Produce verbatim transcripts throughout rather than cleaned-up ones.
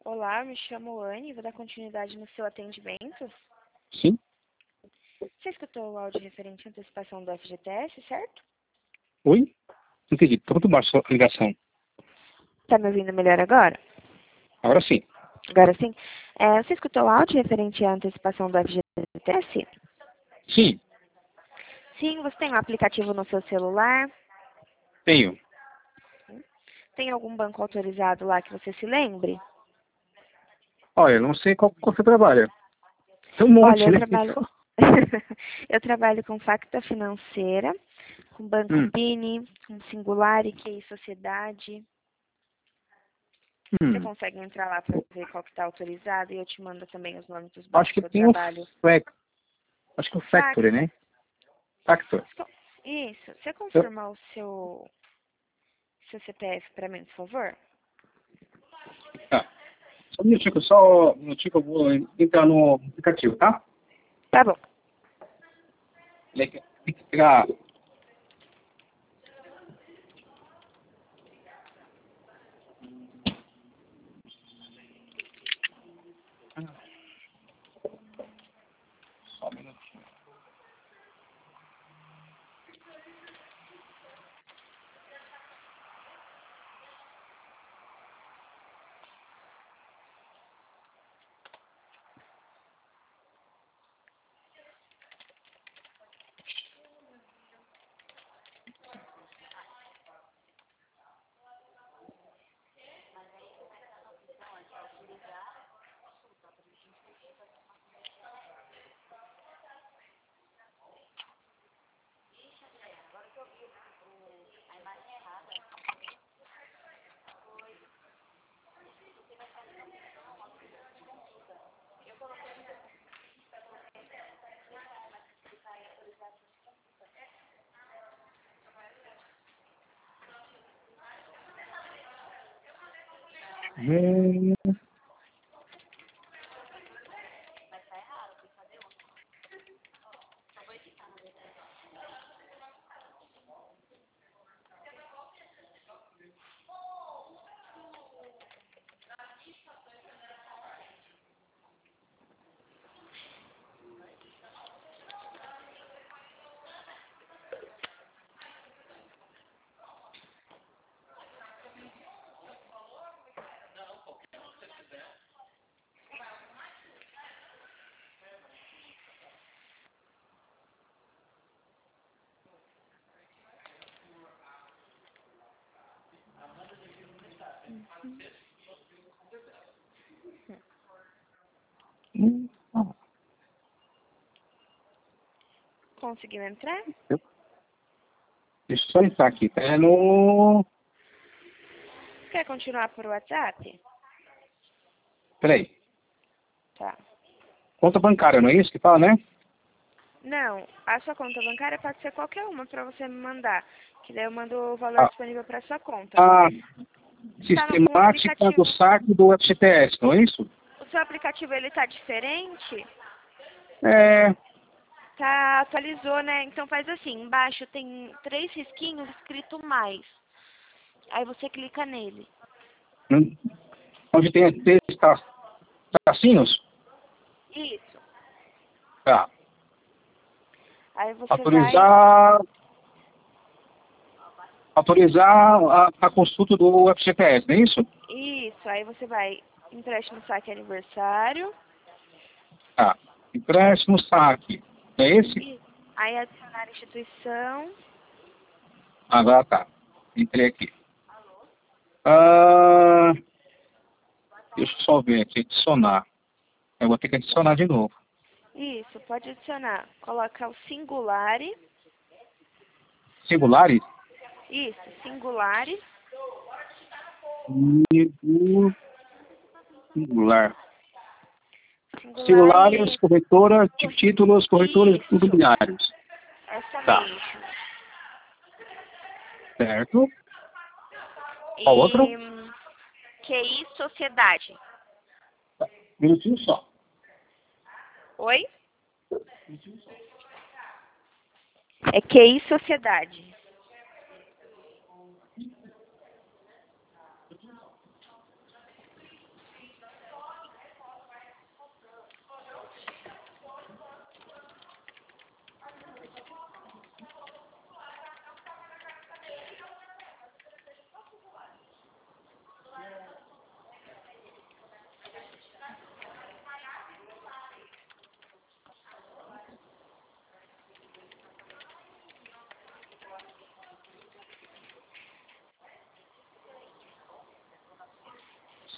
Olá, me chamo Anne, vou dar continuidade no seu atendimento. Sim. Você escutou o áudio referente à antecipação do F G T S, certo? Oi? Não entendi. Tá muito baixa a ligação. Tá me ouvindo melhor agora? Agora sim. Agora sim. É, você escutou o áudio referente à antecipação do F G T S? Sim, Sim, você tem um aplicativo no seu celular? tenho. Tem algum banco autorizado lá que você se lembre? Olha, eu não sei qual, qual você trabalha. Tem um monte, Olha, eu né? trabalho... eu trabalho com Facta Financeira, com Banco Hum, Bini, com Singular e Q I Sociedade. Você hum. consegue entrar lá para ver qual que está autorizado e eu te mando também os nomes dos Acho bancos que que eu tem o trabalho. Fac... Acho que o Fax. Factory, né? Factor. Isso. Você Eu... confirmar o seu, seu C P F para mim, por favor? Tá. Só um minutinho, que eu só um minutinho que eu vou entrar no aplicativo, tá? Tá bom. Tem que pegar... Só um minutinho. Hum, hum, ah, Conseguiu entrar? eu- Deixa eu só entrar aqui. Tá? É no... Quer continuar por WhatsApp? Peraí. Tá. Conta bancária, não é isso que fala, né? Não, a sua conta bancária pode ser qualquer uma para você me mandar. Que daí eu mando o valor Ah, disponível para sua conta. a Está em algum sistemática do aplicativo? saque do F G T S, não é isso? O seu aplicativo ele tá diferente? É... Tá, atualizou, né? Então faz assim, embaixo tem três risquinhos escrito mais. Aí você clica nele. hum, Onde tem três tra- tracinhos? Isso. Tá. Aí você vai. Autorizar... Autorizar a, a consulta do F G T S, não é isso? Isso, aí você vai empréstimo saque aniversário. Tá. Empréstimo saque. É esse? E aí adicionar instituição. Agora tá. Entrei aqui. Ah, deixa eu só ver aqui. Adicionar. Eu vou ter que adicionar de novo. Isso, pode adicionar. Coloca o singulare. Singulares? Isso, singulare. Singular. Singulares, Singulare. corretora de títulos, corretoras Isso, imobiliários. essa Tá. mesmo. Certo. Qual outro? E Q I Sociedade. Tá. Minutinho só. Oi? É Q I Sociedade.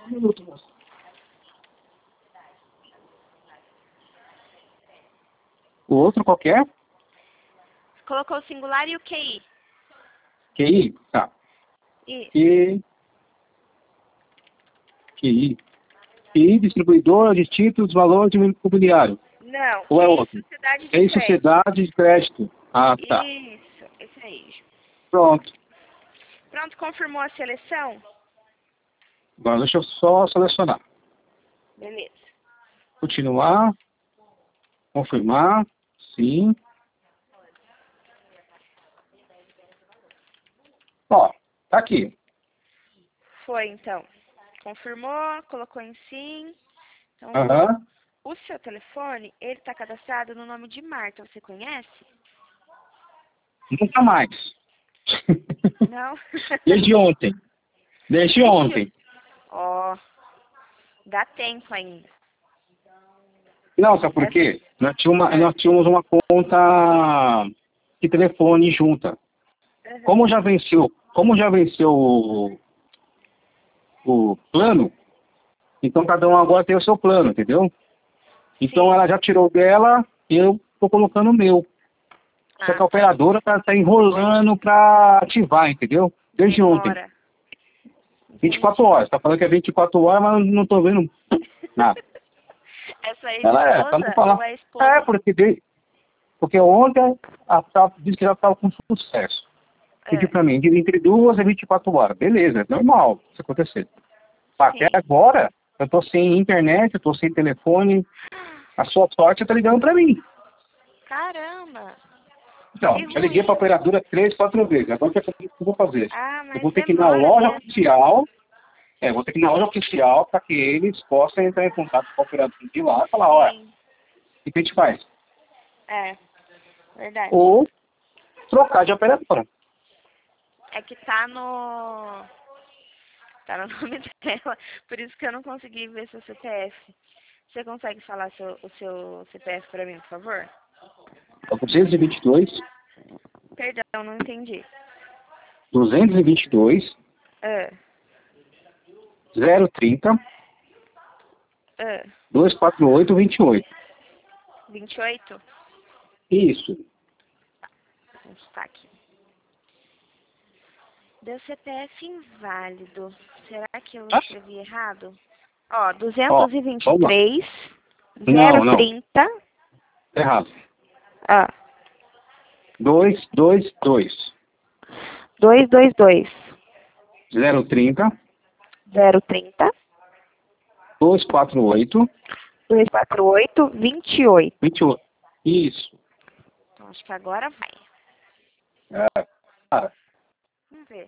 Só um minuto, moça. O outro qualquer? Colocou o singular e o Q I. Q I? Tá. Isso. Q... QI. Q I, distribuidor de títulos, valor de imobiliário. Não, Ou é Q I, outro? sociedade de Q I, crédito. sociedade de crédito. Ah, tá. Isso, esse aí. Pronto. Pronto, confirmou a seleção? Agora deixa eu só selecionar. Beleza. Continuar. Confirmar. Sim. Ó, tá aqui. Foi, então. Confirmou, colocou em sim. Então, Aham. o seu telefone, ele está cadastrado no nome de Marta. Você conhece? Nunca mais. Não? Desde ontem. Desde ontem. Ó, dá tempo ainda. Não, sabe por Essa- quê? Nós tínhamos uma, É. nós tínhamos uma conta de telefone junta. Uhum. Como já venceu, como já venceu o, o plano, então cada um agora tem o seu plano, entendeu? Então Sim. ela já tirou dela e eu tô colocando o meu. Só que a Ah, tá. operadora tá, tá enrolando pra ativar, entendeu? Desde ontem. Demora. vinte e quatro Entendi. horas. Tá falando que é vinte e quatro horas, mas não tô vendo nada. Essa é a Ela é, tá não esposa falar. ou é a É, esposa? porque, de, porque ontem a T disse que já estava com sucesso. Pediu É. pra mim, de entre duas e vinte e quatro horas. Beleza, é normal isso acontecer. Até Sim. agora, eu tô sem internet, eu tô sem telefone. A sua sorte tá ligando pra mim. Caramba. Então, Que já liguei pra ruim. operadora três, quatro vezes. Agora o que é que eu vou fazer? Ah, Eu mas vou ter que ir na demora loja mesmo. oficial. É, vou ter que ir na loja oficial para que eles possam entrar em contato com o operador de lá e falar, olha, Sim. o que a gente faz? É. Verdade. Ou trocar de operadora. É que tá no. Tá no nome dela. Por isso que eu não consegui ver seu C P F. Você consegue falar seu, o seu C P F pra mim, por favor? É duzentos e vinte e dois, Perdão, não entendi. duzentos e vinte e dois, Ah, zero trinta, ah, duzentos e quarenta e oito, vinte e oito. vinte e oito? Isso. Está aqui. Deu C P F inválido. Será que eu Ah, escrevi errado? Ó, ó, vamos lá. Não, não, duzentos e vinte e três, trinta. tá errado. Ah, duzentos e vinte e dois, duzentos e vinte e dois, zero trinta, zero trinta, duzentos e quarenta e oito, duzentos e quarenta e oito, vinte e oito. vinte e oito. Isso. Então, acho que agora vai. É, cara, Vamos ver.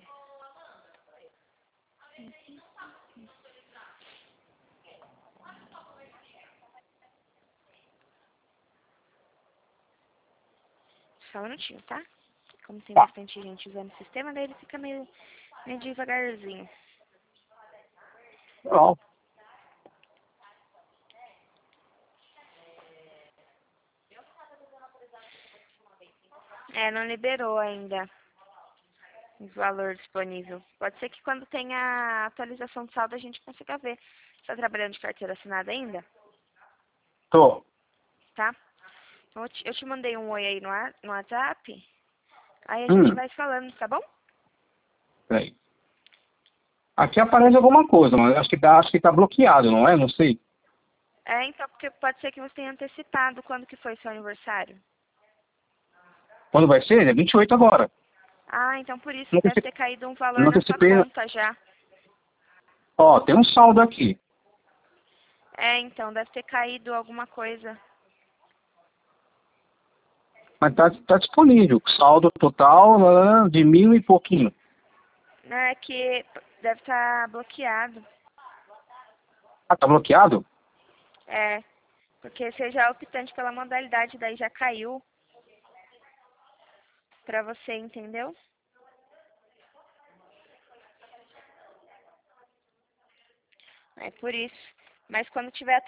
Só um minutinho, tá? Como tem tá. bastante gente usando o sistema, daí ele fica meio, meio devagarzinho. Não. É, não liberou ainda o valor disponível. Pode ser que quando tenha a atualização de saldo a gente consiga ver. Você tá trabalhando de carteira assinada ainda? Tô. Tá? Então eu te, eu te mandei um oi aí no, wa- no WhatsApp. Aí a gente Hum, vai falando, tá bom? peraí. Aqui aparece alguma coisa, mas acho que, dá, acho que tá bloqueado, não é? Não sei. É, então, porque pode ser que você tenha antecipado quando que foi seu aniversário. Quando vai ser? É vinte e oito agora. Ah, então por isso Não deve antecipei. ter caído um valor Não na sua antecipei. conta já. Ó, tem um saldo aqui. É, então, deve ter caído alguma coisa. Mas tá, tá disponível. Saldo total ah, de mil e pouquinho. É que deve estar bloqueado. Ah, tá bloqueado? É, porque seja optante pela modalidade, daí já caiu pra você, entendeu? É por isso. Mas quando tiver